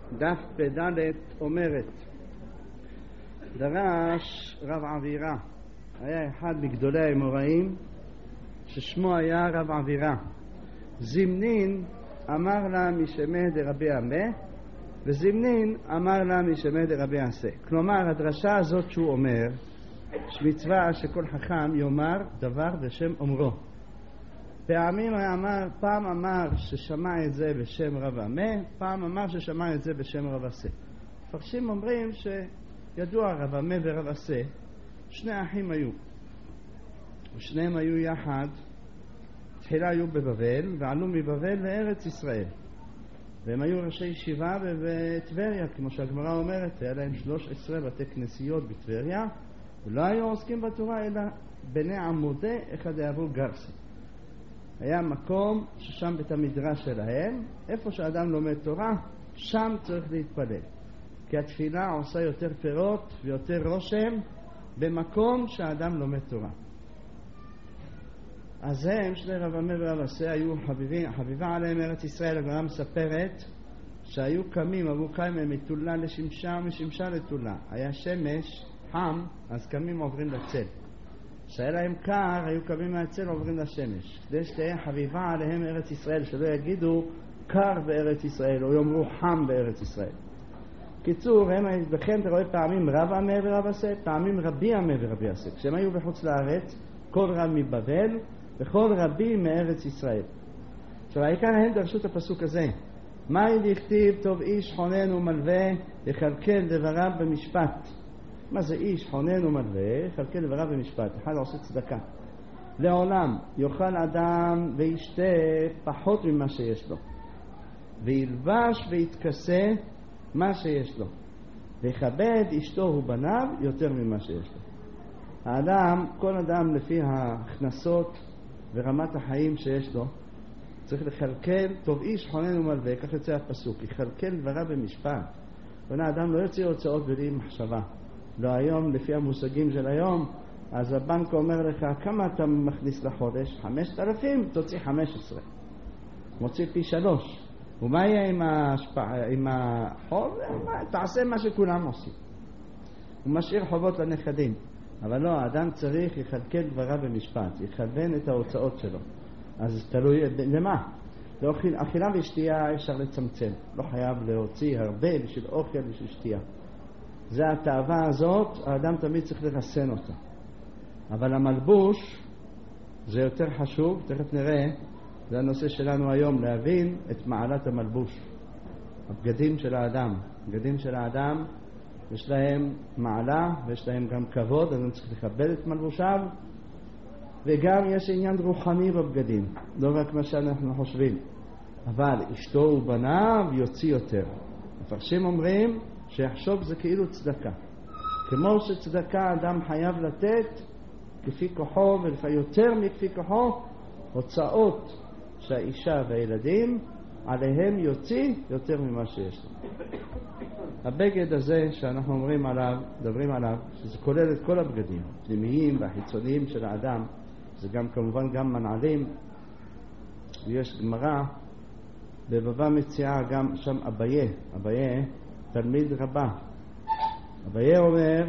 דף פ"ד אומרת, דרש רב עבירה, היה אחד מגדולי האמוראים ששמו היה רב עבירה. זמנין אמר לה משמי דרבי עמה, וזמנין אמר לה משמי דרבי עשה. כלומר, הדרשה הזאת שהוא אומר, שמצווה שכל חכם יאמר דבר בשם אומרו. פעם אמר ששמע את זה בשם רב עמה, פעם אמר ששמע את זה בשם רב עשה. מפרשים אומרים שידוע רב עמה ורב עשה, שני אחים היו, ושניהם היו יחד. תחילה היו בבבל, ועלו מבבל לארץ ישראל, והם היו ראשי ישיבה בטבריה, כמו שהגמרא אומרת. היה להם 13 בתי כנסיות בטבריה, ולא היו עוסקים בתורה אלא בני עמודי אחד יעברו גרסי. היה מקום ששם בית המדרש שלהם, איפה שאדם לומד תורה, שם צריך להתפלל, כי התפילה עושה יותר פירות ויותר רושם במקום שהאדם לומד תורה. אז הם, שני רב עמה ורב עשה, היו חביבה עליהם ארץ ישראל. הגמרא מספרת שהיו קמים, עברו קיימה מתולה לשמשה, משמשה לתולה. היה שמש חם, אז קמים עוברים לצל. כשהיה להם קר, היו קמים מהצל עוברים לשמש, כדי שתהיה חביבה עליהם ארץ ישראל, שלא יגידו קר בארץ ישראל או יאמרו חם בארץ ישראל. קיצור, בכן אתה רואה פעמים רב עמה ורב עשה, פעמים רבי עמה ורבי עשה. כשהם היו בחוץ לארץ, כל רב מבבל וכל רבי מארץ ישראל. עכשיו, העיקר הם דרשו את הפסוק הזה, מה לכתיב טוב איש חונן ומלווה יכלכל דבריו במשפט. מה זה איש חונן ומלווה יכלכל דבריו במשפט? אחד עושה צדקה. לעולם יאכל אדם וישתה פחות ממה שיש לו, וילבש ויתכסה מה שיש לו, ויכבד אשתו ובניו יותר ממה שיש לו. האדם, כל אדם לפי ההכנסות ורמת החיים שיש לו, צריך לכלכל טוב איש חונן ומלווה, כך יוצא הפסוק, יכלכל דבריו במשפט. האדם לא יוצא הוצאות בלי מחשבה. לא היום, לפי המושגים של היום, אז הבנק אומר לך, כמה אתה מכניס לחודש? 5,000, תוציא 15. מוציא פי 3. ומה יהיה עם החוב? תעשה מה שכולם עושים. הוא משאיר חובות לנכדים. אבל לא, האדם צריך יכלכל דבריו במשפט, יכוון את ההוצאות שלו. אז תלוי למה? אכילה ושתייה אפשר לצמצם, לא חייב להוציא הרבה בשביל אוכל בשביל שתייה. זה התאווה הזאת, האדם תמיד צריך לרסן אותה. אבל המלבוש זה יותר חשוב, תכף נראה, זה הנושא שלנו היום, להבין את מעלת המלבוש. הבגדים של האדם, הבגדים של האדם יש להם מעלה ויש להם גם כבוד, אז אני צריך לכבד את מלבושיו, וגם יש עניין רוחני בבגדים, לא רק מה שאנחנו חושבים. אבל אשתו ובניו יוציא יותר. מפרשים אומרים שיחשוב זה כאילו צדקה, כמו שצדקה אדם חייב לתת כפי כוחו, ולפעמים יותר מכפי כוחו, הוצאות שהאישה והילדים עליהם יוציא יותר ממה שיש לו. הבגד הזה שאנחנו מדברים עליו, שזה כולל את כל הבגדים, הפנימיים והחיצוניים של האדם, זה גם כמובן גם מנעלים. ויש גמרא בבבא מציעא גם שם אביי תלמיד רבה. אביי אומר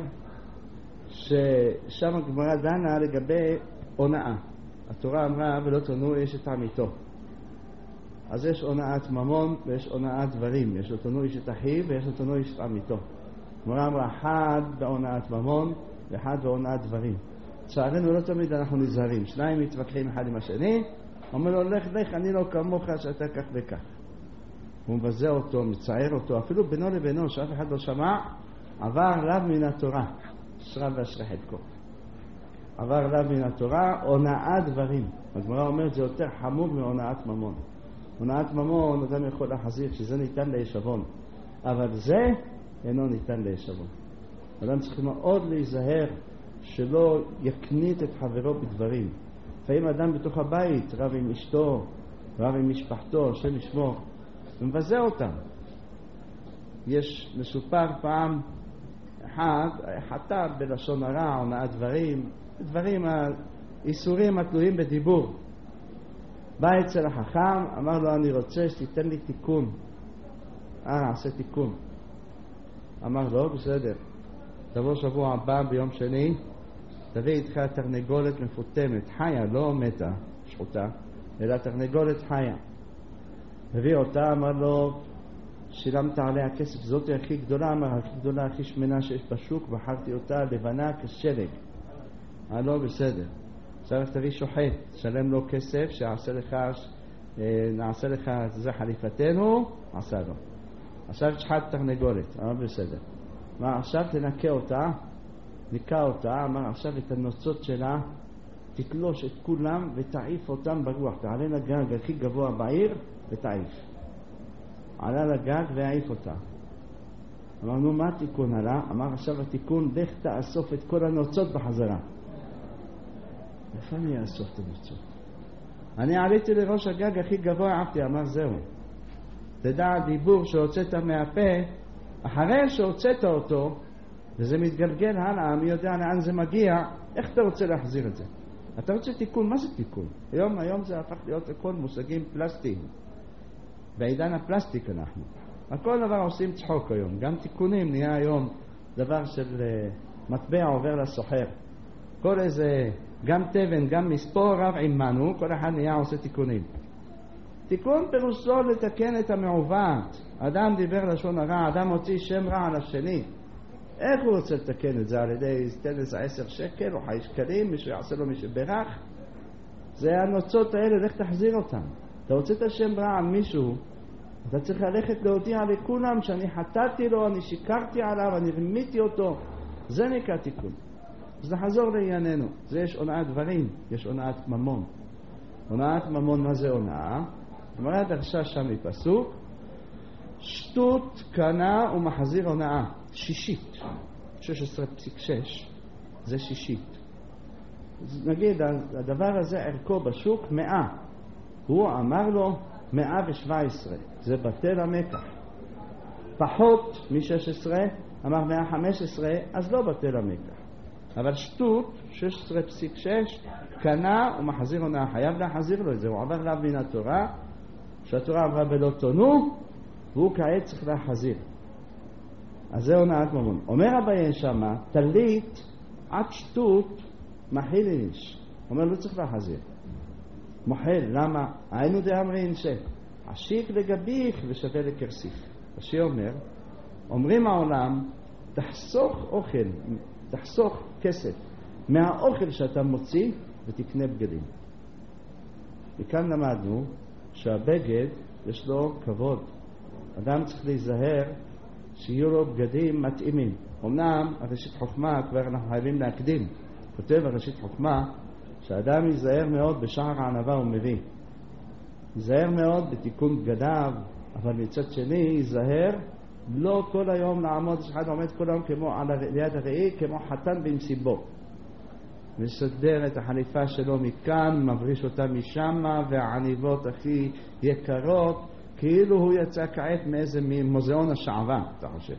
ששם הגמרא דנה לגבי הונאה. התורה אמרה ולא תונו איש את עמיתו. אז יש הונאת ממון ויש הונאת דברים, יש תונו איש את אחיו ויש תונו איש את עמיתו. הגמרא אמרה אחד בהונאת ממון ואחד בהונאת דברים. לצערנו לא תמיד אנחנו נזהרים, שניים מתווכחים אחד עם השני, אומר לו לך אני לא כמוך שאתה כך וכך. הוא מבזה אותו, מצער אותו, אפילו בינו לבינו שאף אחד לא שמע, עבר עליו מן התורה, שרב ואשרי חלקו. עבר עליו מן התורה הונאת דברים. הגמרא אומרת זה יותר חמור מהונאת ממון. הונאת ממון אדם יכול להחזיר שזה ניתן להישבון, אבל זה אינו ניתן להישבון. אדם צריך מאוד להיזהר שלא יקנית את חברו בדברים. לפעמים אדם בתוך הבית רב עם אשתו, רב עם משפחתו, השם ישמור, ומבזה אותם. יש מסופר פעם אחד חטא בלשון הרע, הונאת דברים האיסורים התלויים בדיבור. בא אצל החכם, אמר לו אני רוצה שתיתן לי תיקון. נעשה תיקון. אמר לו, בסדר, תבוא שבוע הבא ביום שני, תביא איתך תרנגולת מפותמת, חיה, לא מתה, שחוטה, אלא תרנגולת חיה. הביא אותה, אמר לו, שילמת עליה כסף, זאת הכי גדולה, אמר, הכי גדולה, הכי שמנה שיש בשוק, בחרתי אותה לבנה כשלג. לא בסדר. עכשיו תביא שוחט, שלם לו כסף, שעשה לך, נעשה לך, זה חליפתנו, עשה לו. עכשיו שחט תרנגולת, אמר בסדר. אמר, עכשיו תנקה אותה, ניקה אותה, אמר, עכשיו את הנוצות שלה, תתלוש את כולם ותעיף אותם ברוח, תעלה לגג הכי גבוה בעיר ותעיף. עלה לגג והעיף אותה. אמרנו, מה התיקון עלה? אמר, עכשיו התיקון, לך תאסוף את כל הנוצות בחזרה. איפה אני אאסוף את הנוצות? אני עליתי לראש הגג הכי גבוה, עפתי, אמר, זהו. תדע, הדיבור שהוצאת מהפה, אחרי שהוצאת אותו, וזה מתגלגל הלאה, מי יודע לאן זה מגיע, איך אתה רוצה להחזיר את זה? אתה רוצה תיקון, מה זה תיקון? היום זה הפך להיות הכל מושגים פלסטיים. בעידן הפלסטיק אנחנו. הכל דבר עושים צחוק היום. גם תיקונים נהיה היום דבר של מטבע עובר לסוחר. כל איזה, גם תבן, גם מספור רב עמנו, כל אחד נהיה עושה תיקונים. תיקון פירושו לתקן את המעוות. אדם דיבר לשון הרע, אדם הוציא שם רע על השני. איך הוא רוצה לתקן את זה? על ידי תן לזה 10 שקל או 5 שקלים, מישהו יעשה לו מישהו ברך? זה הנוצות האלה, לך תחזיר אותם. אתה רוצה את השם רע על מישהו, אתה צריך ללכת להודיע לכולם שאני חטאתי לו, אני שיקרתי עליו, אני רמיתי אותו. זה נקרא תיקון. אז נחזור לענייננו. זה יש הונאת דברים, יש הונאת ממון. הונאת ממון, מה זה הונאה? אמרה דרשה שם מפסוק, שטות קנה ומחזיר הונאה. שישית. 16.6 זה שישית. אז נגיד, הדבר הזה ערכו בשוק 100. הוא אמר לו 117. זה בטל המקח. פחות מ-16, אמר 115, אז לא בטל המקח. אבל שטות, 16.6, קנה ומחזיר הונאה. חייב להחזיר לו את זה. הוא עבר לה מן התורה, שהתורה עברה בלא תונו, והוא כעת צריך להחזיר. אז זה הונאת ממון. אומר אביי שמה, תלית עד שטות מחיל איש. אומר, לא צריך להחזיר. מוחל, למה? היינו דאמרין עשיק לגביך ושווה לקרסיך. השיר אומר, אומרים העולם, תחסוך אוכל, תחסוך כסף מהאוכל שאתה מוציא ותקנה בגדים. וכאן למדנו שהבגד יש לו כבוד. אדם צריך להיזהר שיהיו לו בגדים מתאימים. אמנם הראשית חוכמה כבר אנחנו חייבים להקדים. כותב הראשית חוכמה שאדם ייזהר מאוד בשער הענבה ומביא. ייזהר מאוד בתיקון בגדיו, אבל מצד שני ייזהר לא כל היום לעמוד, אחד עומד כל היום כמו ליד הראי, כמו חתן במסיבו. מסדר את החליפה שלו מכאן, מבריש אותה משם, והעניבות הכי יקרות, כאילו הוא יצא כעת מאיזה מוזיאון השעווה, אתה חושב.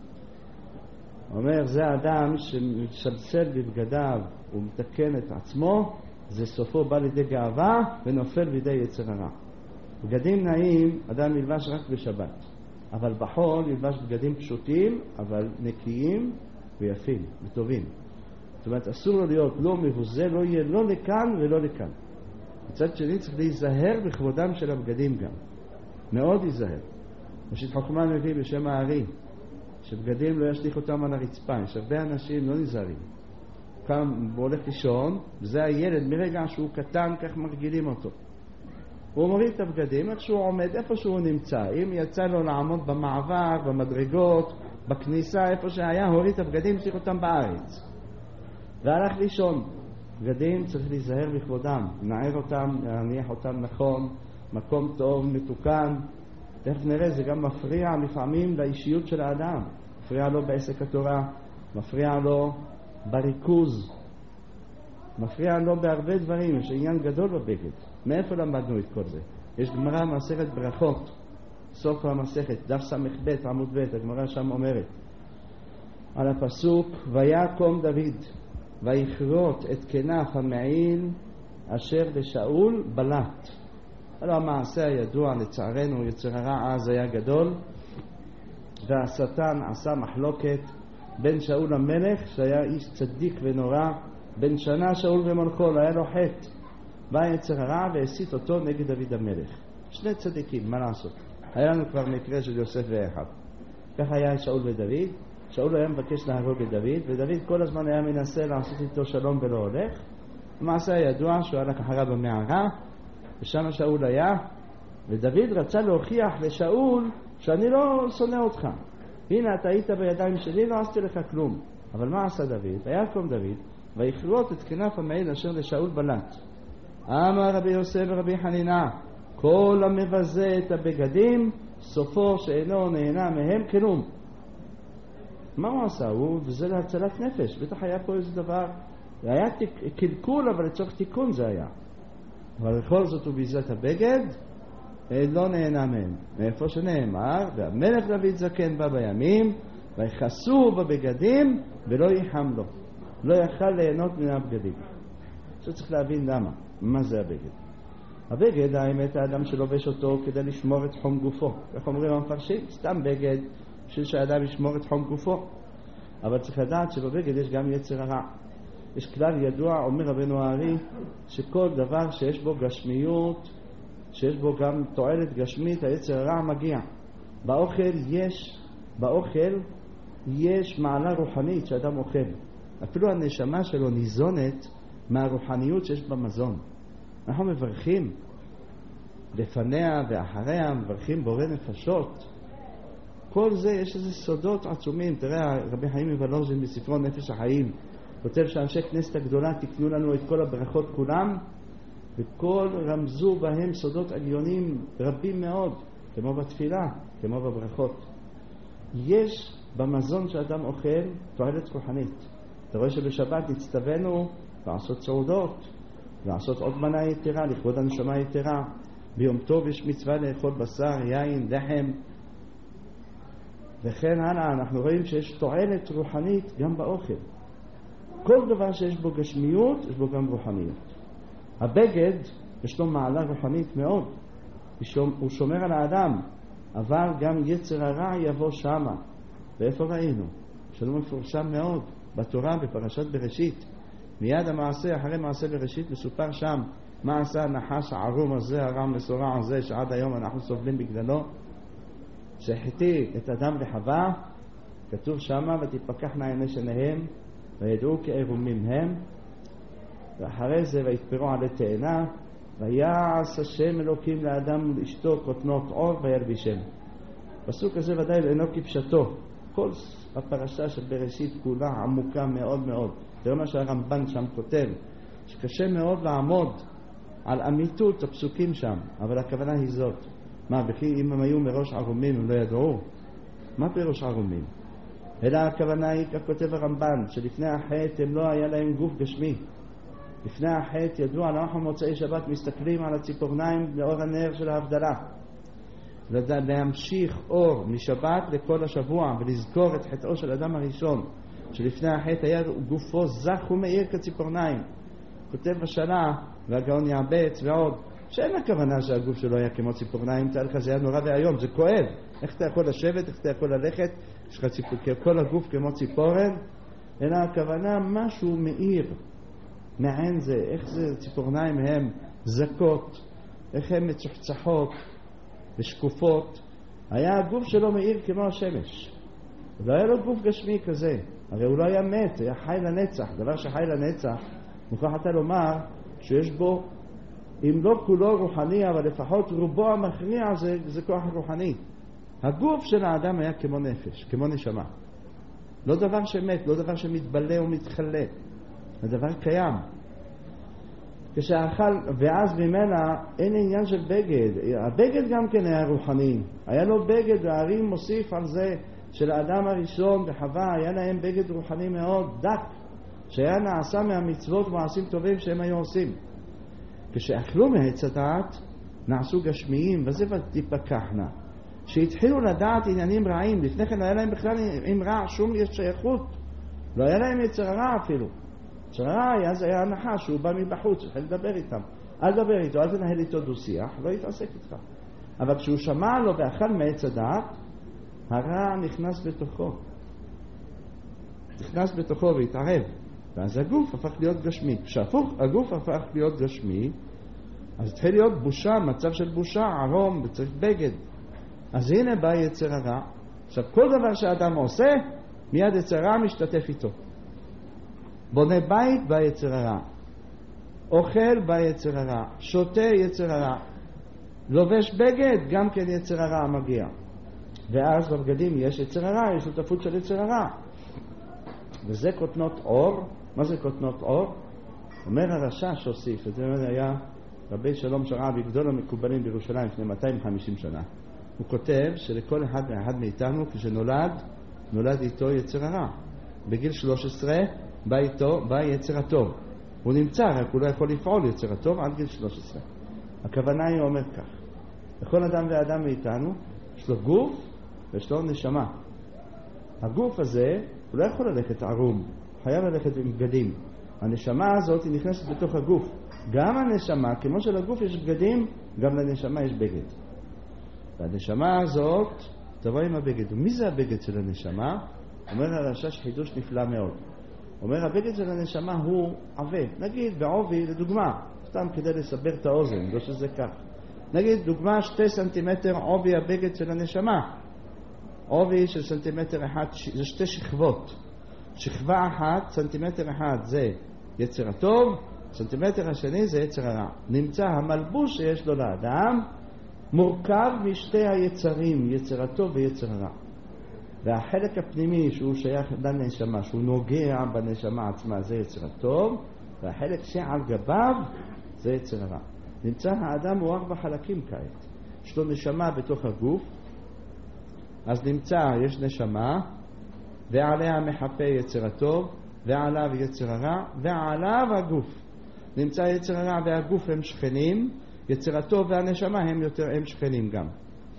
אומר, זה אדם שמשלסל בבגדיו ומתקן את עצמו, זה סופו בא לידי גאווה ונופל לידי יצר הרע. בגדים נעים, אדם ילבש רק בשבת. אבל בחול ילבש בגדים פשוטים, אבל נקיים ויפים וטובים. זאת אומרת, אסור לו להיות לא מבוזה, לא יהיה לא לכאן ולא לכאן. מצד שני צריך להיזהר בכבודם של הבגדים גם. מאוד ייזהר. ראשית חוכמה מביא בשם הארי, שבגדים לא ישליך אותם על הרצפה. יש הרבה אנשים לא נזהרים. קם והולך לישון, וזה הילד מרגע שהוא קטן, כך מרגילים אותו. הוא מוריד את הבגדים, איך שהוא עומד, איפה שהוא נמצא. אם יצא לו לעמוד במעבר, במדרגות, בכניסה, איפה שהיה, הוריד את הבגדים, צריך אותם בארץ. והלך לישון. בגדים צריך להיזהר בכבודם, נער אותם, להניח אותם נכון, מקום טוב, מתוקן. תכף נראה, זה גם מפריע לפעמים לאישיות של האדם. מפריע לו בעסק התורה, מפריע לו בריכוז, מפריע לו בהרבה דברים. יש עניין גדול בבגד. מאיפה למדנו את כל זה? יש גמרא מסכת ברכות, סוף המסכת, דף ס"ב עמוד ב', הגמרא שם אומרת על הפסוק, ויקום דוד ויכרות את כנף המעיל אשר לשאול בלט. הלא המעשה הידוע, לצערנו יצר הרע אז היה גדול, והשטן עשה מחלוקת בין שאול המלך, שהיה איש צדיק ונורא, בין שנה שאול ומלכו, היה לו חטא. בא יצר הרע והסית אותו נגד דוד המלך. שני צדיקים, מה לעשות? היה לנו כבר מקרה של יוסף ואחיו. ככה היה שאול ודוד. שאול היה מבקש להרוג את דוד, ודוד כל הזמן היה מנסה לעשות איתו שלום ולא הולך. המעשה הידוע שהוא הלך אחריו במערה, ושם שאול היה, ודוד רצה להוכיח לשאול שאני לא שונא אותך. הנה אתה היית בידיים שלי, לא עשיתי לך כלום. אבל מה עשה דוד? ויקום דוד ויכרות את כנף המעיל אשר לשאול בלט. אמר רבי יוסף ורבי חנינה, כל המבזה את הבגדים סופו שאינו נהנה מהם כלום. מה הוא עשה? וזה להצלת נפש. בטח היה פה איזה דבר, היה קלקול, אבל לצורך תיקון זה היה. אבל בכל זאת הוא ביזה את הבגד, לא נהנה מהם. מאיפה שנאמר, והמלך דוד זקן בא בימים, ויחסו בבגדים ולא ייחם לו. לא יכל ליהנות מן הבגדים. עכשיו צריך להבין למה. מה זה הבגד? הבגד, האמת, האדם שלובש אותו כדי לשמור את חום גופו. איך אומרים המפרשים? סתם בגד בשביל שהאדם ישמור את חום גופו. אבל צריך לדעת שבבגד יש גם יצר הרע. יש כלל ידוע, אומר רבנו הארי, שכל דבר שיש בו גשמיות, שיש בו גם תועלת גשמית, היצר הרע מגיע. באוכל יש מעלה רוחנית שאדם אוכל. אפילו הנשמה שלו ניזונת מהרוחניות שיש במזון. אנחנו מברכים לפניה ואחריה, מברכים בורא נפשות. כל זה יש איזה סודות עצומים. תראה, רבי חיים מוולוז'ין בספרו נפש החיים כותב שאנשי כנסת הגדולה תקנו לנו את כל הברכות כולם, וכל רמזו בהם סודות עליונים רבים מאוד, כמו בתפילה, כמו בברכות. יש במזון שאדם אוכל תועלת רוחנית. אתה רואה שבשבת נצטווינו לעשות סעודות, לעשות עוד מנה יתרה, לכבוד הנשמה יתרה. ביום טוב יש מצווה לאכול בשר, יין, לחם, וכן הלאה. אנחנו רואים שיש תועלת רוחנית גם באוכל. כל דבר שיש בו גשמיות, יש בו גם רוחניות. הבגד יש לו מעלה רוחנית מאוד. הוא שומר על האדם, אבל גם יצר הרע יבוא שמה. ואיפה ראינו? שלא מפורסם מאוד בתורה בפרשת בראשית. מיד המעשה, אחרי מעשה בראשית, מסופר שם מה עשה הנחש הערום הזה, הרם מסורע הזה, שעד היום אנחנו סובלים בגללו, שהחטיא את אדם וחווה. כתוב שמה, ותפקחנה עיני שניהם וידעו כערומים הם, ואחרי זה ויתפרו עלי תאנה, ויעש השם אלוקים לאדם ולאשתו כותנות עור וילבישם. פסוק הזה ודאי אינו כפשטו. כל הפרשה של בראשית כולה עמוקה מאוד מאוד. תראה מה שהרמב"ן שם כותב, שקשה מאוד לעמוד על אמיתות הפסוקים שם, אבל הכוונה היא זאת. מה, בכי אם הם היו מראש ערומים הם לא ידעו? מה פירוש ערומים? אלא הכוונה היא, כך כותב הרמב"ן, שלפני החטא הם לא היה להם גוף גשמי. לפני החטא ידוע, אנחנו מוצאי שבת מסתכלים על הציפורניים לאור הנר של ההבדלה. להמשיך אור משבת לכל השבוע ולזכור את חטאו של אדם הראשון, שלפני החטא היה גופו זך ומאיר כציפורניים. כותב בשנה, והגאון יעבץ ועוד, שאין הכוונה שהגוף שלו היה כמו ציפורניים. תאר לך, זה היה נורא והיום, זה כואב. איך אתה יכול לשבת, איך אתה יכול ללכת, יש לך כל הגוף כמו ציפורן? אלא הכוונה משהו מאיר, מעין זה, איך זה ציפורניים הם זקות, איך הן מצוחצחות ושקופות. היה הגוף שלו מאיר כמו השמש. לא היה לו גוף גשמי כזה, הרי הוא לא היה מת, היה חי לנצח. דבר שחי לנצח, מוכרח אתה לומר שיש בו, אם לא כולו רוחני, אבל לפחות רובו המכריע זה כוח רוחני. הגוף של האדם היה כמו נפש, כמו נשמה. לא דבר שמת, לא דבר שמתבלה ומתחלה. הדבר קיים. כשאכל, ואז ממנה אין עניין של בגד. הבגד גם כן היה רוחני. היה לו בגד, והארי מוסיף על זה של האדם הראשון וחווה, היה להם בגד רוחני מאוד דק, שהיה נעשה מהמצוות ומעשים טובים שהם היו עושים. כשאכלו מעץ הדעת, נעשו גשמיים, וזה ותפקחנה. שהתחילו לדעת עניינים רעים, לפני כן לא היה להם בכלל עם רע שום שייכות. לא היה להם יצר הרע אפילו. יצר הרע אז היה הנחש שהוא בא מבחוץ, צריך לדבר איתם. אל דבר איתו, אל תנהל איתו דו שיח, לא יתעסק איתך. אבל כשהוא שמע לו ואכל מעץ הדעת, הרע נכנס בתוכו. נכנס בתוכו והתערב. ואז הגוף הפך להיות גשמי. כשהגוף הפך להיות גשמי, אז התחיל להיות בושה, מצב של בושה, ערום, וצריך בגד. אז הנה בא יצר הרע. עכשיו, כל דבר שהאדם עושה, מיד יצר הרע משתתף איתו. בונה בית, בא יצר הרע. אוכל, בא יצר הרע. שותה, יצר הרע. לובש בגד, גם כן יצר הרע מגיע. ואז בבגדים יש יצר הרע, יש שותפות של יצר הרע. וזה כותנות אור. מה זה כותנות אור? אומר הרש"ש שהוסיף, את זה היה רבי שלום שרעבי, גדול המקובלים בירושלים לפני 250 שנה. הוא כותב שלכל אחד ואחד מאיתנו כשנולד, נולד איתו יצר הרע. בגיל 13 בא יצר הטוב. הוא נמצא, רק הוא לא יכול לפעול יצר הטוב עד גיל 13. הכוונה היא אומר כך, לכל אדם ואדם מאיתנו יש לו גוף ויש לו נשמה. הגוף הזה הוא לא יכול ללכת ערום, חייב ללכת עם בגדים. הנשמה הזאת היא נכנסת בתוך הגוף. גם הנשמה, כמו שלגוף יש בגדים, גם לנשמה יש בגד. והנשמה הזאת תבוא עם הבגד. ומי זה הבגד של הנשמה? אומר הרש"ש חידוש נפלא מאוד. אומר הבגד של הנשמה הוא עבה. נגיד בעובי, לדוגמה, סתם כדי לסבר את האוזן, לא שזה כך. נגיד דוגמה 2 סנטימטר עובי הבגד של הנשמה. עובי של סנטימטר אחד, זה 2 שכבות. שכבה אחת, סנטימטר אחד זה יצר הטוב, סנטימטר השני זה יצר הרע. נמצא המלבוש שיש לו לאדם מורכב משתי היצרים, יצר הטוב ויצר הרע. והחלק הפנימי שהוא שייך לנשמה, שהוא נוגע בנשמה עצמה, זה יצר הטוב, והחלק שעל גביו זה יצר הרע. נמצא האדם הוא 4 חלקים כעת. יש לו נשמה בתוך הגוף, אז נמצא, יש נשמה, ועליה מחפה יצר הטוב, ועליו יצר הרע, ועליו הגוף. נמצא יצר הרע והגוף הם שכנים, יצר הטוב והנשמה הם שכנים גם.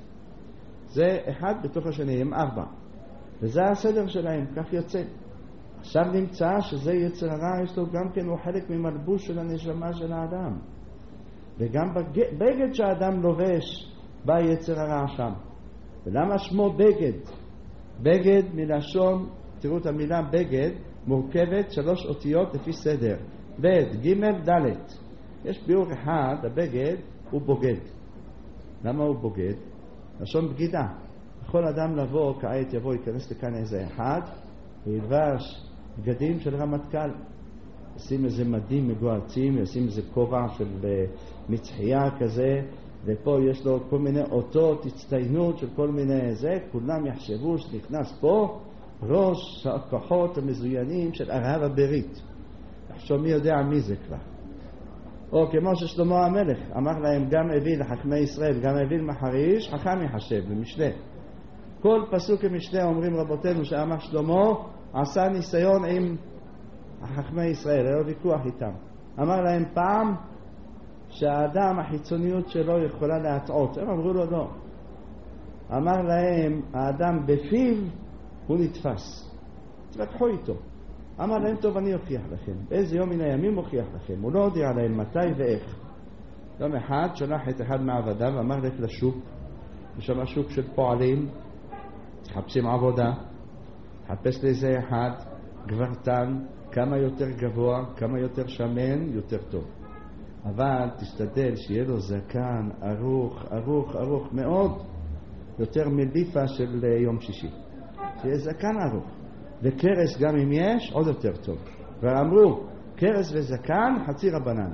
זה אחד בתוך השני, הם 4. וזה הסדר שלהם, כך יוצא. עכשיו נמצא שזה יצר הרע, יש לו גם כן הוא חלק ממלבוש של הנשמה של האדם. וגם בגד שהאדם לובש, בא יצר הרע שם. ולמה שמו בגד? בגד מלשון, תראו את המילה בגד, מורכבת 3 אותיות לפי סדר. ב', ג', ד'. יש ביאור אחד, הבגד הוא בוגד. למה הוא בוגד? לשון בגידה. יכול אדם לבוא, כעת יבוא, ייכנס לכאן איזה אחד, וילבש בגדים של רמטכ"ל. ישים איזה מדים מגועצים, ישים איזה כובע של מצחייה כזה, ופה יש לו כל מיני אותות, הצטיינות של כל מיני זה, כולם יחשבו שנכנס פה ראש הכוחות המזוינים של ערב הברית. עכשיו מי יודע מי זה כבר. או כמו ששלמה המלך אמר להם, גם הביא לחכמי ישראל, גם הביא למחריש, חכם יחשב במשלי. כל פסוק במשלי אומרים רבותינו שאמר שלמה, עשה ניסיון עם חכמי ישראל, היה ויכוח איתם. אמר להם פעם שהאדם החיצוניות שלו יכולה להטעות. הם אמרו לו לא. אמר להם, האדם בפיו הוא נתפס. תתווכחו איתו. אמר להם, טוב, אני אוכיח לכם. באיזה יום מן הימים אוכיח לכם. הוא לא הודיע להם מתי ואיך. יום אחד שלח את אחד מעבדיו, אמר לך לשוק. יש שם שוק של פועלים, חפשים עבודה. חפש לזה אחד, גברתן, כמה יותר גבוה, כמה יותר שמן, יותר טוב. אבל תשתדל שיהיה לו זקן ארוך מאוד, יותר מליפה של יום שישי. שיהיה זקן ארוך. וקרס גם אם יש, עוד יותר טוב. ואמרו, קרס וזקן, חצי רבנן.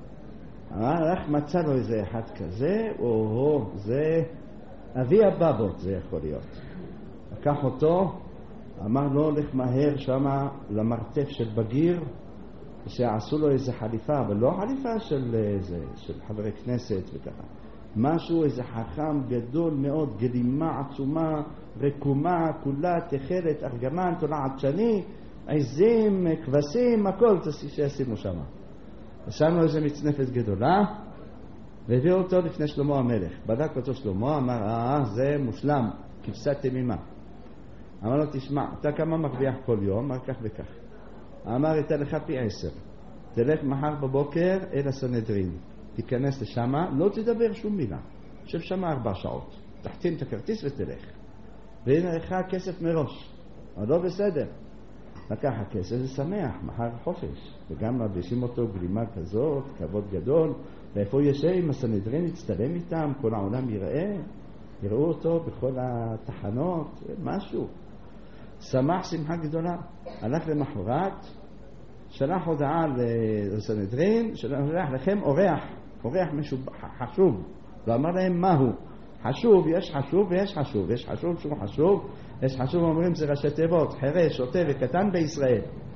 רק מצא לו איזה אחד כזה, זה אבי הבבות זה יכול להיות. לקח אותו, אמר לו, הולך מהר שמה למרתף של בגיר, שעשו לו איזה חליפה, אבל לא חליפה של חברי כנסת וככה. משהו, איזה חכם גדול מאוד, גלימה עצומה, רקומה, כולה, תחלת, ארגמן, תולעת שני, עזים, כבשים, הכל שישימו שם. ושם לו איזה מצנפת גדולה, והביא אותו לפני שלמה המלך. בדק אותו שלמה, אמר, זה מושלם, כבשת תמימה. אמר לו, תשמע, אתה כמה מרוויח כל יום? אמר כך וכך. אמר, יתה לך פי 10. תלך מחר בבוקר אל הסנהדרין. תיכנס לשם, לא תדבר שום מילה. שב שם 4 שעות. תחתים את הכרטיס ותלך. והנה לך הכסף מראש. אבל לא בסדר. לקח הכסף ושמח, מחר חופש. וגם מלבישים אותו גלימה כזאת, כבוד גדול. ואיפה הוא יושב עם הסנהדרין, יצטלם איתם, כל העולם יראו אותו בכל התחנות, משהו. שמח שמחה גדולה. הלך למחרת, שלח הודעה לסנהדרין, שלח לכם אורח חשוב. ואמר להם מהו? חשוב, יש חשוב ויש חשוב. יש חשוב שהוא חשוב, יש חשוב אומרים זה ראשי תיבות, חירש, שוטה וקטן בישראל.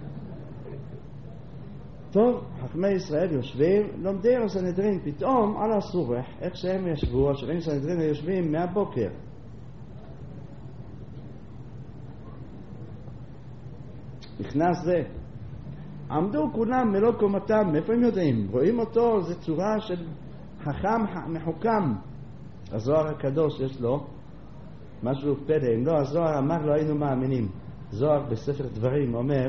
טוב, חכמי ישראל יושבים, לומדים הסנהדרין, פתאום על הסורח, איך שהם ישבו, השרים סנהדרין יושבים מהבוקר. נכנס זה. עמדו כולם מלא קומתם, מאיפה הם יודעים? רואים אותו, זה צורה של חכם מחוכם. הזוהר הקדוש יש לו משהו פלא, אם לא הזוהר אמר לא היינו מאמינים. זוהר בספר דברים אומר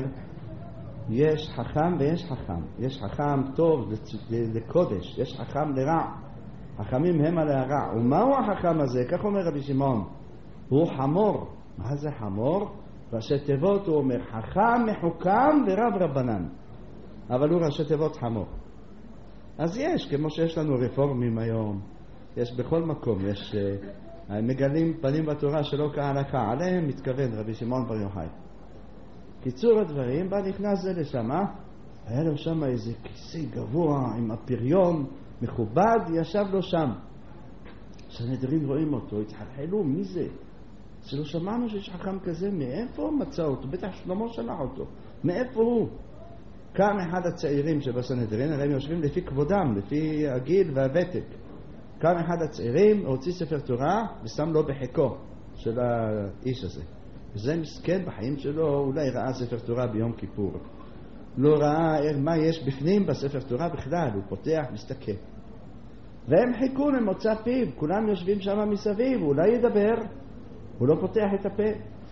יש חכם ויש חכם. יש חכם טוב לקודש, יש חכם לרע. חכמים הם על הרע. ומהו החכם הזה? כך אומר רבי שמעון. הוא חמור. מה זה חמור? ראשי תיבות הוא אומר חכם מחוכם ורב רבנן. אבל הוא ראשי תיבות חמור. אז יש, כמו שיש לנו רפורמים היום, יש בכל מקום, יש מגלים פנים בתורה שלא כהלכה, עליהם מתכוון רבי שמעון בר יוחאי. קיצור הדברים, בא נכנס זה לשם, היה לו שם איזה כיסא גבוה עם הפריון מכובד, ישב לו שם. הסנהדרין רואים אותו, התחלחלו, מי זה? שלא שמענו שיש חכם כזה, מאיפה מצא אותו? בטח שלמה שלח אותו. מאיפה הוא? קם אחד הצעירים שבסנהדרין, הרי הם יושבים לפי כבודם, לפי הגיל והוותק. קם אחד הצעירים, הוציא ספר תורה ושם לו בחיקו של האיש הזה. וזה מסכן בחיים שלו, אולי ראה ספר תורה ביום כיפור. לא ראה מה יש בפנים בספר תורה בכלל, הוא פותח, מסתכל. והם חיכו למוצא פיו, כולם יושבים שם מסביב, אולי ידבר, הוא לא פותח את הפה.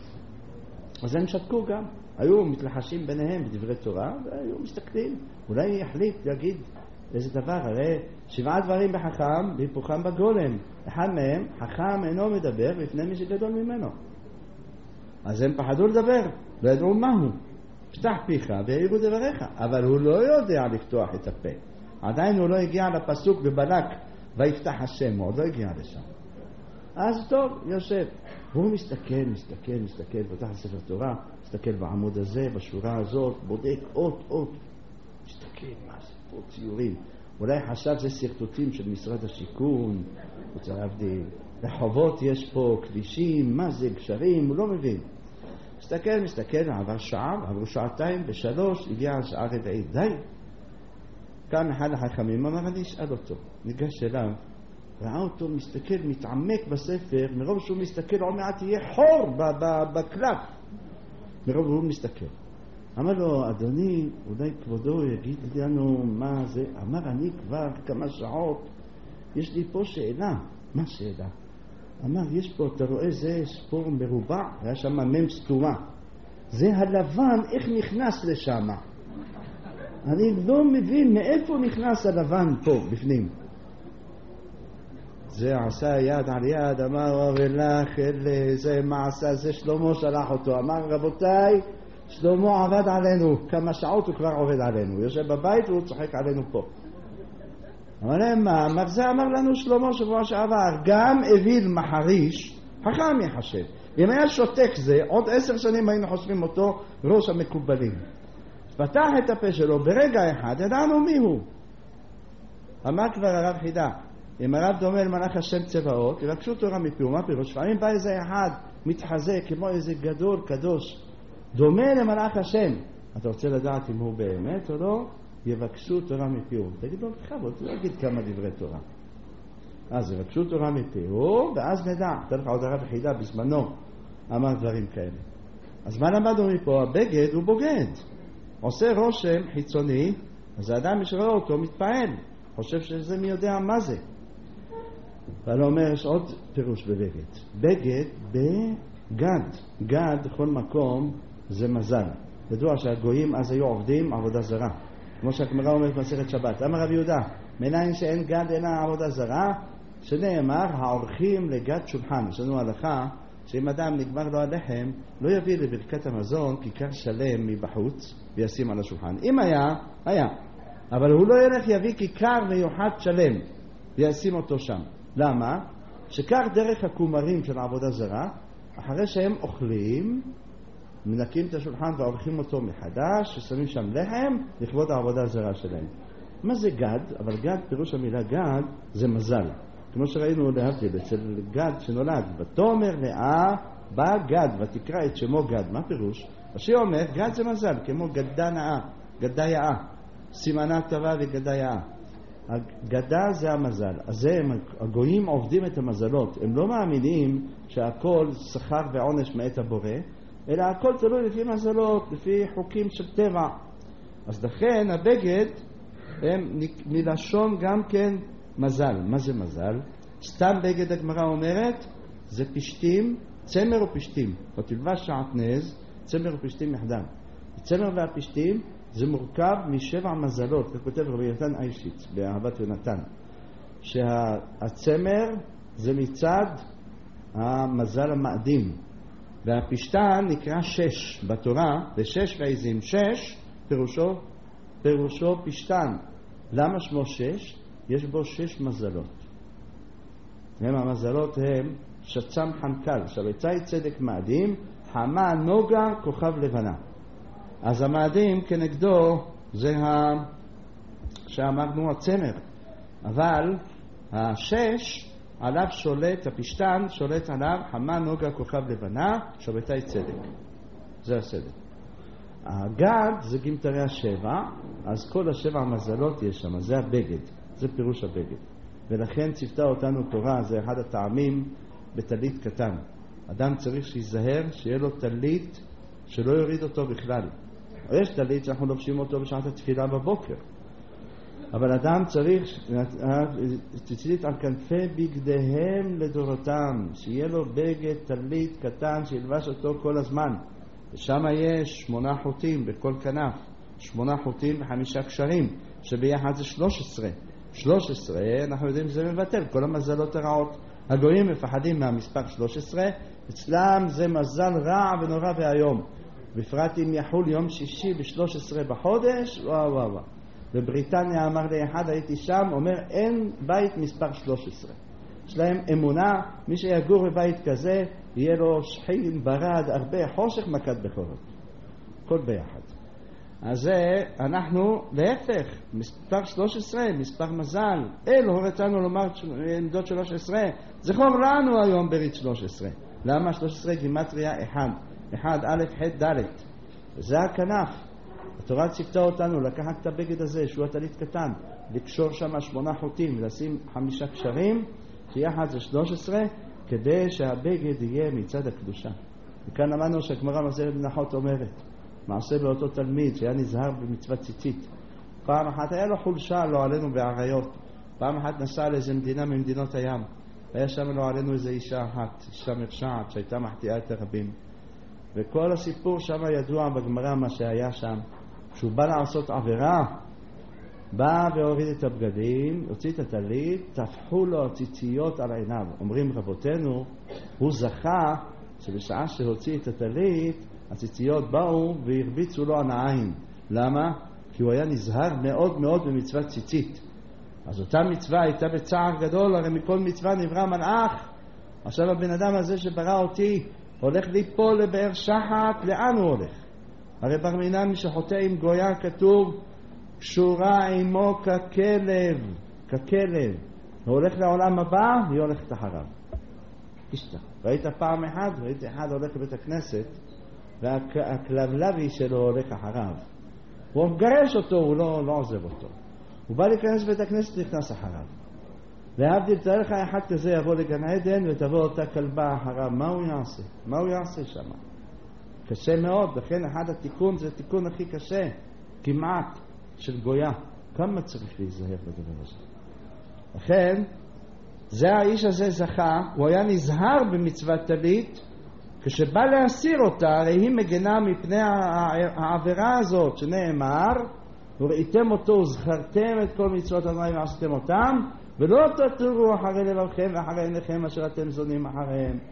אז הם שתקו גם. היו מתלחשים ביניהם בדברי תורה, והיו מסתכלים. אולי יחליט, יגיד איזה דבר. הרי 7 דברים בחכם, בהיפוכם בגולם. אחד מהם, חכם אינו מדבר לפני מי שגדול ממנו. אז הם פחדו לדבר, לא ידעו מהו. פתח פיך ויעירו דבריך. אבל הוא לא יודע לפתוח את הפה. עדיין הוא לא הגיע לפסוק בבלק, ויפתח השם, הוא עוד לא הגיע לשם. אז טוב, יושב. והוא מסתכל, פותח ספר תורה, מסתכל בעמוד הזה, בשורה הזאת, בודק אות. מסתכל, מה זה פה ציורים? אולי חשב זה סרטוטים של משרד השיכון, רוצה להבדיל. רחובות יש פה, כבישים, מה זה, גשרים, הוא לא מבין. מסתכל, עבר שעה, עברו שעתיים, ב3, הגיע השעה רביעית, די. כאן אחד החכמים אמר, אני אשאל אותו. ניגש אליו, ראה אותו מסתכל, מתעמק בספר, מרוב שהוא מסתכל, עוד מעט יהיה חור בקלף. מרוב הוא מסתכל. אמר לו, אדוני, אולי כבודו יגיד לנו מה זה. אמר, אני כבר כמה שעות, יש לי פה שאלה. מה שאלה? אמר, יש פה, אתה רואה, זה ספור מרובע, היה שם מם סתומה. זה הלבן, איך נכנס לשם? אני לא מבין מאיפה נכנס הלבן פה, בפנים. זה עשה יד על יד, אמר ולך, זה מעשה, זה שלמה שלח אותו. אמר, רבותיי, שלמה עבד עלינו, כמה שעות הוא כבר עובד עלינו. הוא יושב בבית והוא צוחק עלינו פה. אמר להם, מה? אמר, זה אמר לנו שלמה שבוע שעבר, גם אוויל מחריש, חכם יחשב. אם היה שותק זה, עוד 10 שנים היינו חושבים אותו ראש המקובלים. פתח את הפה שלו, ברגע אחד, ידענו מי הוא. אמר כבר הרב חידה, אם הרב דומה למלאך השם צבאות, יבקשו תורה מפיו, מה פירוש? לפעמים בא איזה אחד, מתחזק, כמו איזה גדול, קדוש, דומה למלאך השם. אתה רוצה לדעת אם הוא באמת או לא? יבקשו תורה מפיו. תגיד לו, בכבוד, לא יגיד כמה דברי תורה. אז יבקשו תורה מפיו, ואז נדע. תלך עוד הרב חידה בזמנו, אמר דברים כאלה. אז מה למדנו מפה? הבגד הוא בוגד. עושה רושם חיצוני, אז האדם שרואה אותו מתפעל. חושב שזה מי יודע מה זה. אבל הוא אומר, יש עוד פירוש בבגד. בגד בגד. גד בכל מקום זה מזל. ידוע שהגויים אז היו עובדים עבודה זרה. כמו שהגמרא אומרת במסכת שבת. אמר רבי יהודה, מניין שאין גד אלא עבודה זרה, שנאמר, העורכים לגד שולחן. יש לנו הלכה שאם אדם נגמר לו הלחם, לא יביא לברכת המזון כיכר שלם מבחוץ וישים על השולחן. אם היה. אבל הוא לא ילך יביא כיכר מיוחד שלם וישים אותו שם. למה? שכך דרך הכומרים של העבודה זרה, אחרי שהם אוכלים, מנקים את השולחן ועורכים אותו מחדש, ששמים שם לחם לכבוד העבודה הזרה שלהם. מה זה גד? אבל גד, פירוש המילה גד, זה מזל. כמו שראינו להבדיל אצל גד שנולד, ותאמר לאה בא גד ותקרא את שמו גד. מה פירוש? השיר אומר גד זה מזל, כמו גדה נאה, גדה יאה, סימנה טובה וגדה יאה. הגדה זה המזל. אז הגויים עובדים את המזלות, הם לא מאמינים שהכל שכר ועונש מאת הבורא, אלא הכל תלוי לפי מזלות, לפי חוקים של טבע. אז לכן הבגד הם מלשון גם כן מזל. מה זה מזל? סתם בגד הגמרא אומרת זה פשטים, צמר ופשטים. ותלבש שעטנז, צמר ופשטים יחדם. צמר והפשטים זה מורכב משבע מזלות, כך כותב רבי יונתן איישיץ באהבת יונתן, שהצמר זה מצד המזל המאדים, והפשטן נקרא שש בתורה, ושש ועזים. שש פירושו פשטן. למה שמו שש? יש בו שש מזלות. המזלות הם שצם חנקל, שבצי צדק מאדים, חמה נוגה כוכב לבנה. אז המאדים כנגדו זה שאמרנו הצמר, אבל השש עליו שולט, הפשטן שולט עליו חמה נוגה כוכב לבנה, שבצי צדק. זה הסדר. הגד זה גמטרי השבע, אז כל השבע המזלות יש שם, זה הבגד, זה פירוש הבגד. ולכן ציוותה אותנו תורה, זה אחד הטעמים בטלית קטן. אדם צריך שיזהר שיהיה לו טלית שלא יוריד אותו בכלל. יש טלית שאנחנו לובשים אותו בשעת התפילה בבוקר, אבל אדם צריך תצלית על כנפי בגדיהם לדורותם, שיהיה לו בגד טלית קטן שילבש אותו כל הזמן. ושם יש 8 חוטים בכל כנף, 8 חוטים ו5 קשרים, שביחד זה 13. 13, אנחנו יודעים שזה מבטל כל המזלות הרעות. הגויים מפחדים מהמספר 13, אצלם זה מזל רע ונורא והיום. בפרט אם יחול יום שישי ב-13 בחודש, וואו. בבריטניה אמר לי אחד, הייתי שם, אומר אין בית מספר 13. יש להם אמונה, מי שיגור בבית כזה, יהיה לו שחין, ברד, הרבה חושך, מכת בכורות. כל ביחד. אז אנחנו להפך, מספר 13, מספר מזל. הוא רצנו לומר עמדות 13, זכור לנו היום ברית 13. למה 13? גימטריה 1. 1 א' ח' ד'. זה הכנף. התורה ציוותה אותנו לקחת את הבגד הזה, שהוא הטלית קטן, לקשור שם 8 חוטים, לשים 5 קשרים, שיחד זה 13, כדי שהבגד יהיה מצד הקדושה. וכאן אמרנו שהגמרא מסכת מנחות אומרת, מעשה באותו תלמיד שהיה נזהר במצוות ציצית. פעם אחת היה לו חולשה, לא עלינו בעריות. פעם אחת נסע לאיזו מדינה ממדינות הים. היה שם לא עלינו איזו אישה אחת, אישה מרשעת שהייתה מחטיאה את הרבים. וכל הסיפור שם ידוע בגמרא מה שהיה שם. כשהוא בא לעשות עבירה, בא והוריד את הבגדים, הוציא את הטלית, תפחו לו הציציות על עיניו. אומרים רבותינו, הוא זכה שבשעה שהוציא את הטלית, הציציות באו והרביצו לו על העין. למה? כי הוא היה נזהר מאוד מאוד במצוות ציצית. אז אותה מצווה הייתה בצער גדול, הרי מכל מצווה נברא מלאך. עכשיו הבן אדם הזה שברא אותי הולך ליפול לבאר שחת, לאן הוא הולך? הרי בר מינן שחוטא עם גויה כתוב קשורה עמו ככלב, ככלב. הוא הולך לעולם הבא, היא הולכת אחריו. תשתה. ראית פעם ראיתי אחד הולך לבית הכנסת, והכלבלבי שלו הולך אחריו. הוא מגרש אותו, הוא לא עוזב אותו. הוא בא להיכנס לבית הכנסת, נכנס אחריו. להבדיל, תראה לך אחד כזה יבוא לגן עדן ותבוא אותה כלבה אחריו. מה הוא יעשה? מה הוא יעשה שם? קשה מאוד. לכן אחד התיקון זה התיקון הכי קשה, כמעט, של גויה. כמה צריך להיזהר בדבר הזה? לכן, זה האיש הזה זכה, הוא היה נזהר במצוות טלית, כשבא להסיר אותה, הרי היא מגנה מפני העבירה הזאת, שנאמר, וראיתם אותו, זכרתם את כל מצוות ה' ועשיתם אותם, ולא תטורו אחרי לבבכם ואחרי עיניכם אשר אתם זונים אחריהם.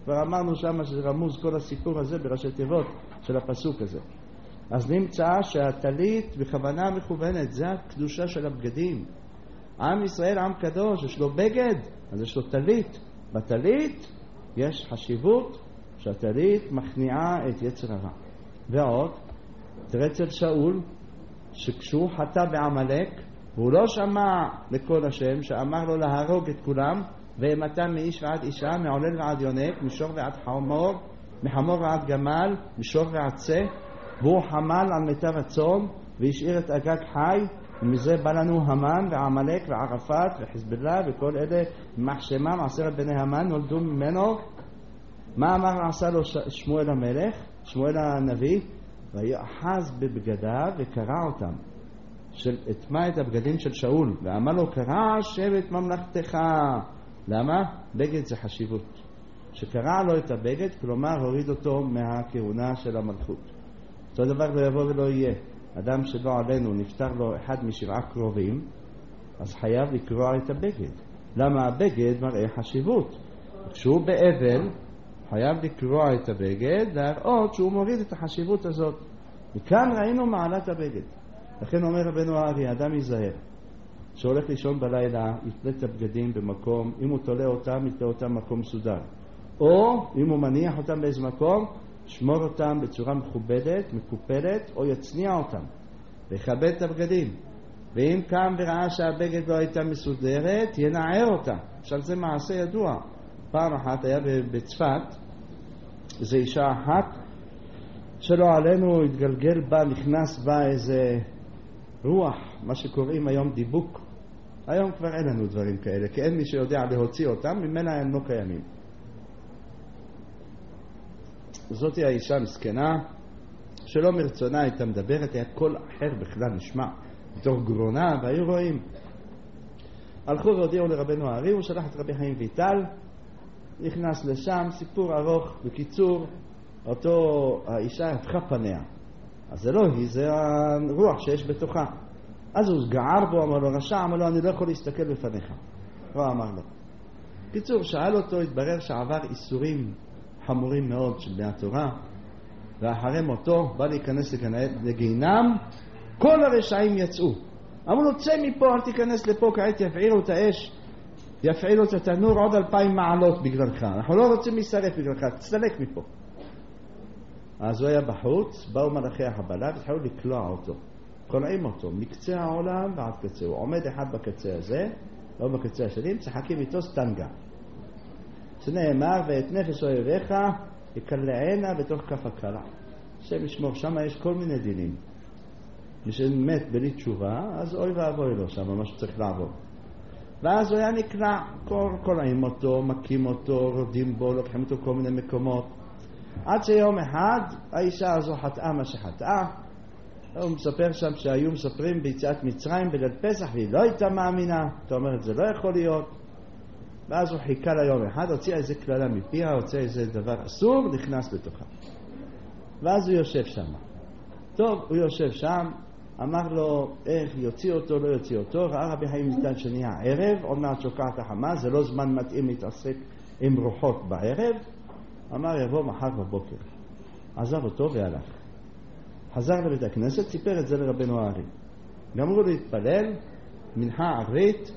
כבר אמרנו שם שרמוז כל הסיפור הזה בראשי תיבות של הפסוק הזה. אז נמצא שהטלית בכוונה מכוונת, זה הקדושה של הבגדים. עם ישראל עם קדוש, יש לו בגד, אז יש לו טלית. בטלית יש חשיבות שהטלית מכניעה את יצר הרע. ועוד, תראה אצל שאול, שכשהוא חטא בעמלק, הוא לא שמע לקול השם שאמר לו להרוג את כולם, ואימתם מאיש ועד אישה, מעולל ועד יונק, משור ועד חמור, מחמור ועד גמל, משור ועד צה, והוא חמל על מיטב הצאן והשאיר את אגג חי, ומזה בא לנו המן ועמלק וערפאת וחזבאללה וכל אלה מחשמם 10 בני המן נולדו ממנו. מה אמר עשה לו שמואל המלך, שמואל הנביא? ויאחז בבגדיו וקרע אותם. אטמע את הבגדים של שאול ואמר לו קרע השם את ממלכתך. למה? בגד זה חשיבות. שקרע לו את הבגד, כלומר הוריד אותו מהכהונה של המלכות. אותו דבר לא יבוא ולא יהיה. אדם שלא עלינו נפטר לו אחד מ7 קרובים, אז חייב לקרוע את הבגד. למה? הבגד מראה חשיבות. כשהוא באבל חייב לקרוע את הבגד, להראות שהוא מוריד את החשיבות הזאת. וכאן ראינו מעלת הבגד. לכן אומר רבנו הארי, אדם ייזהר שהולך לישון בלילה, יתלה את הבגדים במקום, אם הוא תולה אותם, יתלה אותם מקום מסודר, או אם הוא מניח אותם באיזה מקום, שמור אותם בצורה מכובדת, מקופלת, או יצניע אותם ויכבד את הבגדים. ואם קם וראה שהבגד לא הייתה מסודרת, ינער אותה. עכשיו זה מעשה ידוע. פעם אחת היה בצפת איזו אישה אחת שלא עלינו התגלגל בה, נכנס בה איזה רוח, מה שקוראים היום דיבוק. היום כבר אין לנו דברים כאלה, כי אין מי שיודע להוציא אותם, ממנה הם לא קיימים. זאת היא האישה מסכנה שלא מרצונה הייתה מדברת, היה קול אחר בכלל נשמע בתוך גרונה, והיו רואים. הלכו והודיעו לרבנו הארי, הוא שלח את רבי חיים ויטל, נכנס לשם, סיפור ארוך. בקיצור, אותו האישה הפכה פניה, אז זה לא היא, זה הרוח שיש בתוכה. אז הוא גער בו, אמר לו רשע, אמר לו אני לא יכול להסתכל בפניך. לא אמר לו. בקיצור, שאל אותו, התברר שעבר איסורים חמורים מאוד של בני התורה, ואחרי מותו בא להיכנס לגיהינם, כל הרשעים יצאו. אמרו לו צא מפה, אל תיכנס לפה, כעת יפעילו את האש, יפעילו את התנור עוד 2000 מעלות בגללך, אנחנו לא רוצים להישרף בגללך, תסתלק מפה. אז הוא היה בחוץ, באו מלאכי החבלה והתחילו לקלוע אותו, קולעים אותו מקצה העולם ועד קצה. הוא עומד אחד בקצה הזה, לא בקצה השני, משחקים איתו סטנגה, שנאמר ואת נפש אויביך יקלענה בתוך כף הקלע. השם ישמור, שם יש כל מיני דינים. מי שמת בלי תשובה, אז אוי ואבוי לו שם, מה שצריך לעבור. ואז הוא היה נקלע, קולעים אותו, מכים אותו, רודים בו, לוקחים אותו כל מיני מקומות, עד שיום אחד האישה הזו חטאה מה שחטאה. הוא מספר שם שהיו מספרים ביציאת מצרים בליל פסח והיא לא הייתה מאמינה. אתה אומר, זה לא יכול להיות. ואז הוא חיכה ליום אחד, הוציא איזה כללה מפיה, הוציא איזה דבר אסור, נכנס לתוכה. ואז הוא יושב שם. טוב, הוא יושב שם, אמר לו איך יוציא אותו, לא יוציא אותו. ראה רבי חיים ויטל שנהיה ערב, עוד מעט שוקעת החמה, זה לא זמן מתאים להתעסק עם רוחות בערב. אמר יבוא מחר בבוקר. עזב אותו והלך. חזר לבית הכנסת, סיפר את זה לרבנו הארי. גמרו להתפלל, מנחה ערבית,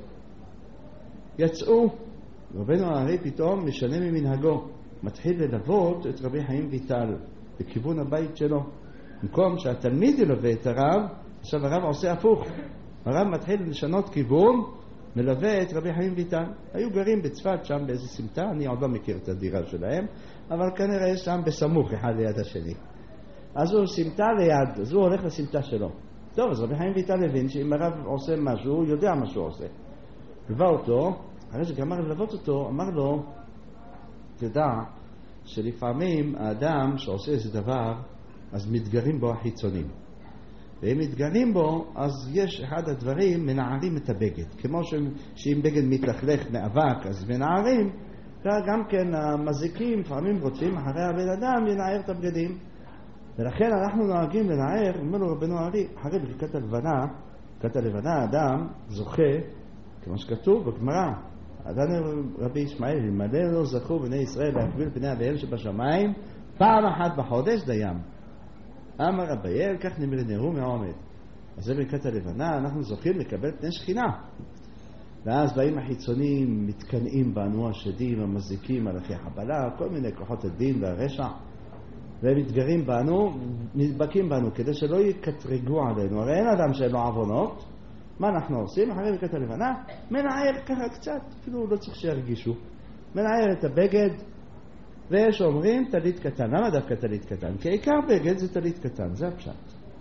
יצאו. רבנו הארי פתאום משנה ממנהגו, מתחיל ללוות את רבי חיים ויטל בכיוון הבית שלו. במקום שהתלמיד ילווה את הרב, עכשיו הרב עושה הפוך. הרב מתחיל לשנות כיוון, מלווה את רבי חיים ויטל. היו גרים בצפת שם באיזה סמטה, אני עוד לא מכיר את הדירה שלהם, אבל כנראה יש שם בסמוך אחד ליד השני. אז הוא סמטה ליד, אז הוא הולך לסמטה שלו. טוב, אז רבי חיים ויטל הבין שאם הרב עושה משהו, הוא יודע מה שהוא עושה. לווה אותו, אחרי שגמר ללוות אותו, אמר לו, תדע שלפעמים האדם שעושה איזה דבר, אז מתגרים בו החיצונים. ואם מתגרים בו, אז יש אחד הדברים, מנערים את הבגד. כמו שאם בגד מתלכלך מאבק, אז מנערים, גם כן המזיקים לפעמים רוצים אחרי הבן אדם לנער את הבגדים. ולכן אנחנו נוהגים לנער, אומר לו רבנו הארי, אחרי ברכת הלבנה, ברכת הלבנה האדם זוכה, כמו שכתוב בגמרא, ענה רבי ישמעאל, אלמלא לא זכו בני ישראל להקביל פני אביהם שבשמיים פעם אחת בחודש דיים. אמר אביי, כך נמרנרו מהעומד. אז זה ברכת הלבנה, אנחנו זוכים לקבל פני שכינה. ואז באים החיצונים, מתקנאים בנו, השדים, המזיקים, מלאכי החבלה, כל מיני כוחות הדין והרשע, והם מתגרים בנו, נדבקים בנו, כדי שלא יקטרגו עלינו. הרי אין אדם שאין לו עוונות. מה אנחנו עושים? אחרי ברכת הלבנה, מנער ככה קצת, אפילו לא צריך שירגישו. מנער את הבגד, ויש אומרים תלית קטן. למה דווקא תלית קטן? כי עיקר בגד זה תלית קטן, זה הפשט.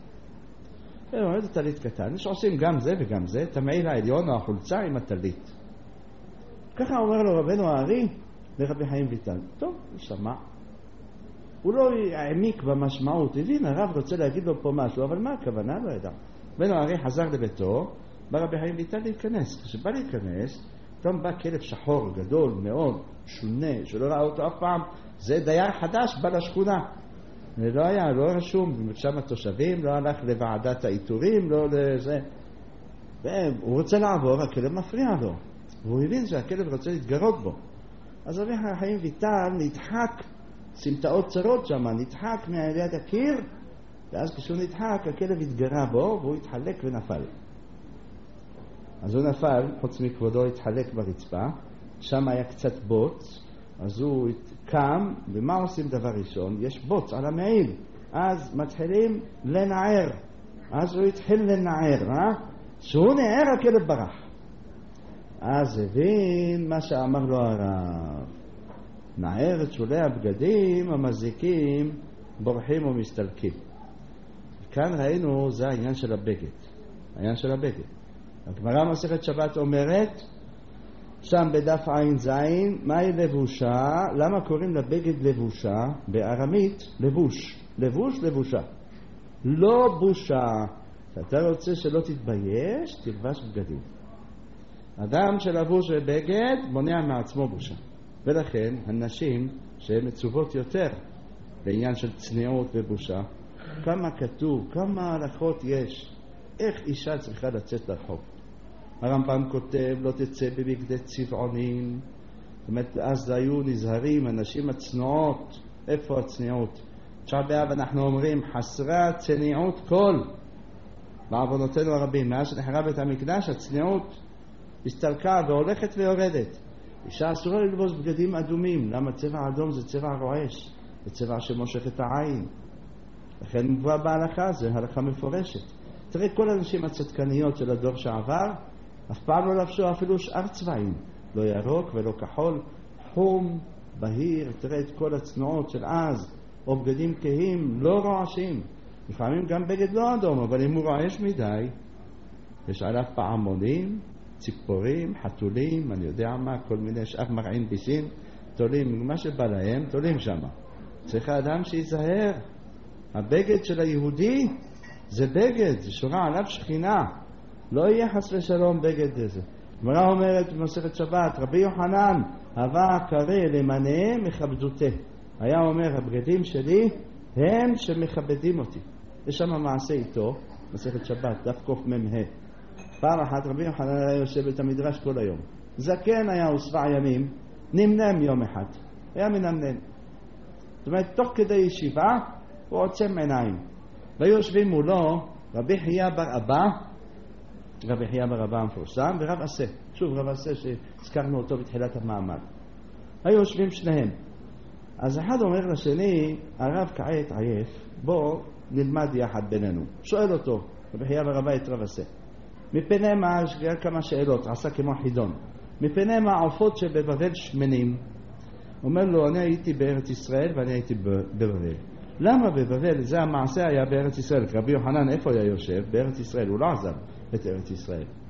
זה תלית קטן, יש עושים גם זה וגם זה, את המעיל העליון או החולצה עם התלית. ככה אומר לו רבנו הארי לרבי חיים ויטל. טוב, הוא שמע. הוא לא העמיק במשמעות, הבין, הרב רוצה להגיד לו פה משהו, אבל מה הכוונה? לא ידע. רבנו הארי חזר לביתו, בא רבי חיים ויטל להיכנס. כשבא להיכנס, פתאום בא כלב שחור גדול מאוד, שונה, שלא ראה אותו אף פעם. זה דייר חדש, בא לשכונה. לא היה, לא רשום, שם התושבים, לא הלך לוועדת האיתורים, לא לזה. והוא רוצה לעבור, הכלב מפריע לו. והוא הבין שהכלב רוצה להתגרות בו. אז רבי חיים ויטל נדחק, סמטאות צרות שם, נדחק ליד הקיר, ואז כשהוא נדחק, הכלב התגרה בו, והוא התחלק ונפל. אז הוא נפל, חוץ מכבודו התחלק ברצפה, שם היה קצת בוץ, אז הוא קם, ומה עושים דבר ראשון? יש בוץ על המעיל, אז מתחילים לנער. אז הוא התחיל לנער, שהוא נער הכלב ברח. אז הבין מה שאמר לו הרב. נער את שולי הבגדים, המזיקים בורחים ומסתלקים. כאן ראינו, זה העניין של הבגד. העניין של הבגד. הגמרא מסכת שבת אומרת, שם בדף עין זין, מהי לבושה? למה קוראים לבגד לבושה? בארמית לבוש. לבוש לבושה. לא בושה. אתה רוצה שלא תתבייש, תלבש בגדים. אדם שלבוש בבגד מונע מעצמו בושה. ולכן הנשים שהן מצוות יותר בעניין של צניעות ובושה, כמה כתוב, כמה הלכות יש, איך אישה צריכה לצאת לרחוב. הרמב"ם כותב, לא תצא בבגדי צבעונים. זאת אומרת, אז היו נזהרים, הנשים הצנועות. איפה הצניעות? תשעה באב אנחנו אומרים, חסרה צניעות כל. בעוונותינו הרבים, מאז שנחרב בית המקדש, הצניעות הסתלקה והולכת ויורדת. אישה אסורה ללבוש בגדים אדומים. למה? צבע אדום זה צבע רועש, זה צבע שמושך את העין. לכן מבואה בהלכה, זה הלכה מפורשת. תראה, כל הנשים הצדקניות של הדור שעבר, אף פעם לא לבשו אפילו שאר צבעים. לא ירוק ולא כחול, חום, בהיר. תראה את כל הצנועות של אז, או בגדים כהים, לא רועשים. לפעמים גם בגד לא אדום, אבל אם הוא רועש מדי, יש עליו פעמונים, ציפורים, חתולים, אני יודע מה, כל מיני שאר מרעין בישין, תולים, מה שבא להם, תולים שם. צריך האדם שיזהר. הבגד של היהודי זה בגד, זה שורה עליו שכינה. לא יהיה חס ושלום בגד הזה. גמרא אומרת במסכת שבת, רבי יוחנן הווה קרא למנה מכבדותה. היה אומר, הבגדים שלי הם שמכבדים אותי. יש שם מעשה איתו, מסכת שבת, דף קמ"ה. פעם אחת רבי יוחנן היה יושב את המדרש כל היום. זקן היה ושבע ימים, נמנם יום אחד. היה מנמנם. זאת אומרת, תוך כדי ישיבה, הוא עוצם עיניים. ויושבים מולו רבי חייא בר אבא, רבי חייא בר אבא המפורסם, ורב עשה. שוב, רב עשה שהזכרנו אותו בתחילת המעמד. היו יושבים שניהם. אז אחד אומר לשני, הרב כעת עייף, בוא נלמד יחד בינינו. שואל אותו, רבי חייא בר אבא את רב עשה. מפני מה, יש כמה שאלות, עשה כמו חידון. מפני מה העופות שבבבל שמנים? אומר לו, אני הייתי בארץ ישראל ואני הייתי בבבל. למה בבבל? זה המעשה היה בארץ ישראל. רבי יוחנן איפה היה יושב? בארץ ישראל. הוא לא עזב את ארץ ישראל.